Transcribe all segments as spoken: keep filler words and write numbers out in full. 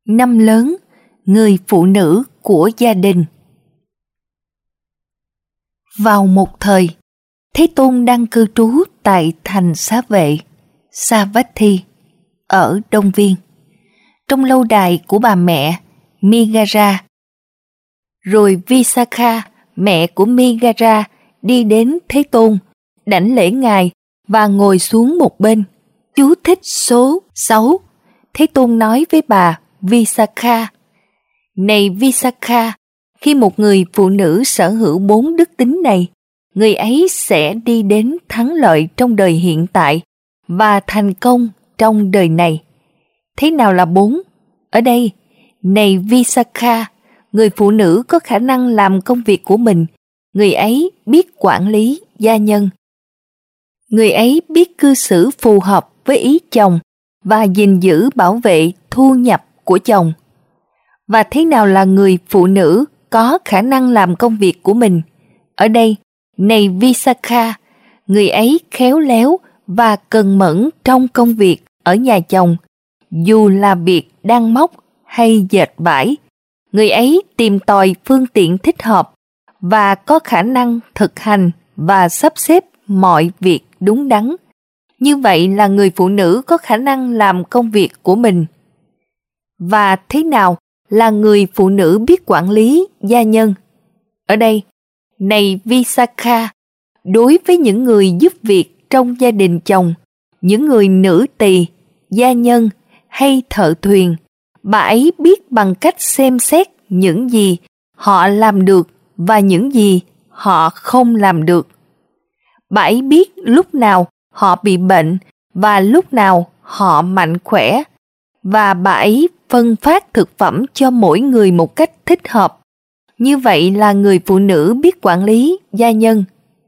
Năm lớn, người phụ nữ của gia đình. Vào một thời, Thế Tôn đang cư trú tại thành Xá Vệ, Savatthi, ở Đông Viên, trong lâu đài của bà mẹ Migara. Rồi Visakha, mẹ của Migara, đi đến Thế Tôn, đảnh lễ Ngài và ngồi xuống một bên. Chú thích số sáu. Thế Tôn nói với bà Visakha: Này Visakha, khi một người phụ nữ sở hữu bốn đức tính này, người ấy sẽ đi đến thắng lợi trong đời hiện tại và thành công trong đời này. Thế nào là bốn? Ở đây, này Visakha, người phụ nữ có khả năng làm công việc của mình, người ấy biết quản lý gia nhân. Người ấy biết cư xử phù hợp với ý chồng và gìn giữ bảo vệ thu nhập của chồng. Và thế nào là người phụ nữ có khả năng làm công việc của mình? Ở đây, này Visakha, người ấy khéo léo và cần mẫn trong công việc ở nhà chồng, dù là việc đan móc hay dệt vải. Người ấy tìm tòi phương tiện thích hợp và có khả năng thực hành và sắp xếp mọi việc đúng đắn. Như vậy là người phụ nữ có khả năng làm công việc của mình. Và thế nào là người phụ nữ biết quản lý gia nhân? Ở đây, này Visakha, đối với những người giúp việc trong gia đình chồng, những người nữ tỳ, gia nhân hay thợ thuyền, bà ấy biết bằng cách xem xét những gì họ làm được và những gì họ không làm được. Bà ấy biết lúc nào họ bị bệnh và lúc nào họ mạnh khỏe, và bà ấy phân phát thực phẩm cho mỗi người một cách thích hợp. Như vậy là người phụ nữ biết quản lý gia nhân.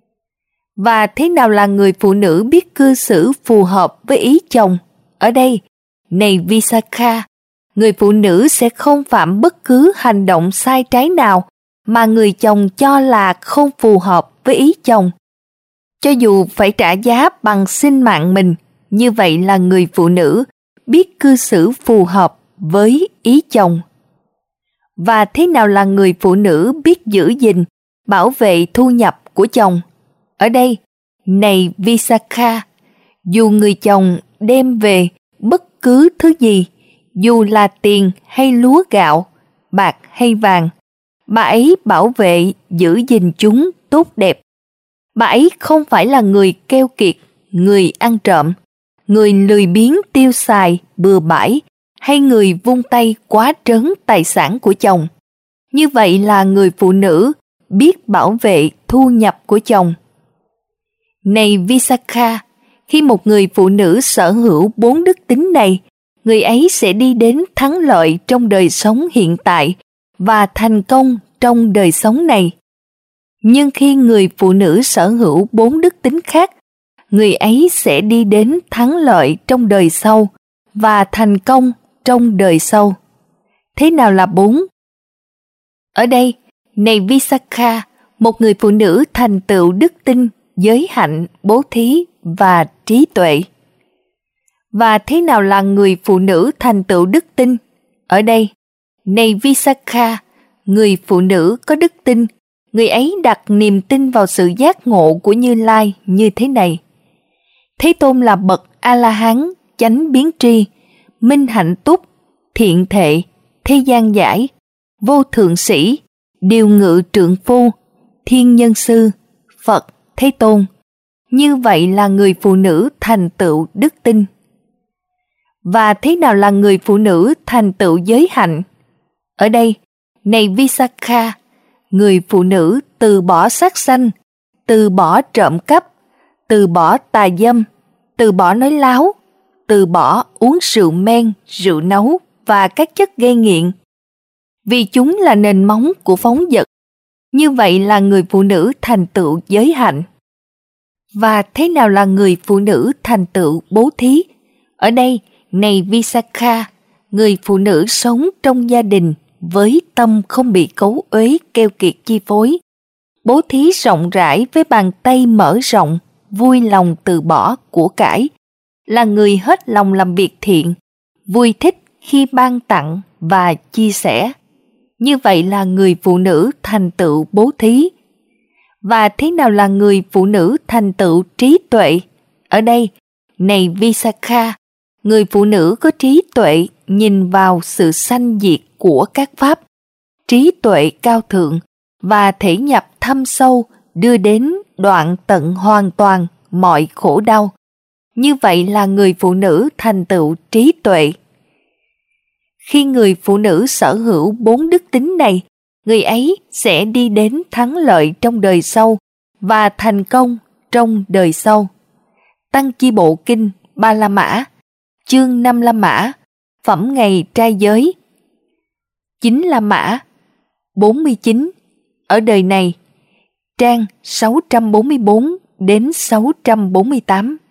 Và thế nào là người phụ nữ biết cư xử phù hợp với ý chồng? Ở đây, này Visakha, người phụ nữ sẽ không phạm bất cứ hành động sai trái nào mà người chồng cho là không phù hợp với ý chồng. Cho dù phải trả giá bằng sinh mạng mình, như vậy là người phụ nữ biết cư xử phù hợp với ý chồng. Và thế nào là người phụ nữ biết giữ gìn, bảo vệ thu nhập của chồng? Ở đây, này Visakha, dù người chồng đem về bất cứ thứ gì, dù là tiền hay lúa gạo, bạc hay vàng, bà ấy bảo vệ giữ gìn chúng tốt đẹp. Bà ấy không phải là người keo kiệt, người ăn trộm, người lười biếng tiêu xài bừa bãi, hay người vung tay quá trớn tài sản của chồng. Như vậy là người phụ nữ biết bảo vệ thu nhập của chồng. Này Visakha, khi một người phụ nữ sở hữu bốn đức tính này, người ấy sẽ đi đến thắng lợi trong đời sống hiện tại và thành công trong đời sống này. Nhưng khi người phụ nữ sở hữu bốn đức tính khác, người ấy sẽ đi đến thắng lợi trong đời sau và thành công trong đời sau. Thế nào là bốn? Ở đây, này Visakha, một người phụ nữ thành tựu đức tin, giới hạnh, bố thí và trí tuệ. Và thế nào là người phụ nữ thành tựu đức tin? Ở đây, này Visakha, người phụ nữ có đức tin, người ấy đặt niềm tin vào sự giác ngộ của Như Lai như thế này. Thế Tôn là bậc A-la-hán, chánh biến tri, minh hạnh túc, thiện thệ, thế gian giải, vô thượng sĩ, điều ngự trượng phu, thiên nhân sư, Phật, Thế Tôn. Như vậy là người phụ nữ thành tựu đức tin. Và thế nào là người phụ nữ thành tựu giới hạnh? Ở đây, này Visakha, người phụ nữ từ bỏ sát sanh, từ bỏ trộm cắp, từ bỏ tà dâm, từ bỏ nói láo, từ bỏ uống rượu men, rượu nấu và các chất gây nghiện, vì chúng là nền móng của phóng dật. Như vậy là người phụ nữ thành tựu giới hạnh. Và thế nào là người phụ nữ thành tựu bố thí? Ở đây, này Visakha, người phụ nữ sống trong gia đình với tâm không bị cấu uế keo kiệt chi phối, bố thí rộng rãi với bàn tay mở rộng, vui lòng từ bỏ của cải, là người hết lòng làm việc thiện, vui thích khi ban tặng và chia sẻ. Như vậy là người phụ nữ thành tựu bố thí. Và thế nào là người phụ nữ thành tựu trí tuệ? Ở đây, này Visakha, người phụ nữ có trí tuệ nhìn vào sự sanh diệt của các pháp, trí tuệ cao thượng và thể nhập thâm sâu đưa đến đoạn tận hoàn toàn mọi khổ đau. Như vậy là người phụ nữ thành tựu trí tuệ. Khi người phụ nữ sở hữu bốn đức tính này, người ấy sẽ đi đến thắng lợi trong đời sau và thành công trong đời sau. Tăng Chi Bộ Kinh Ba La Mã, chương năm La Mã, phẩm ngày trai giới. Chín La Mã, bốn mươi chín, ở đời này, trang sáu trăm bốn mươi bốn đến sáu trăm bốn mươi tám.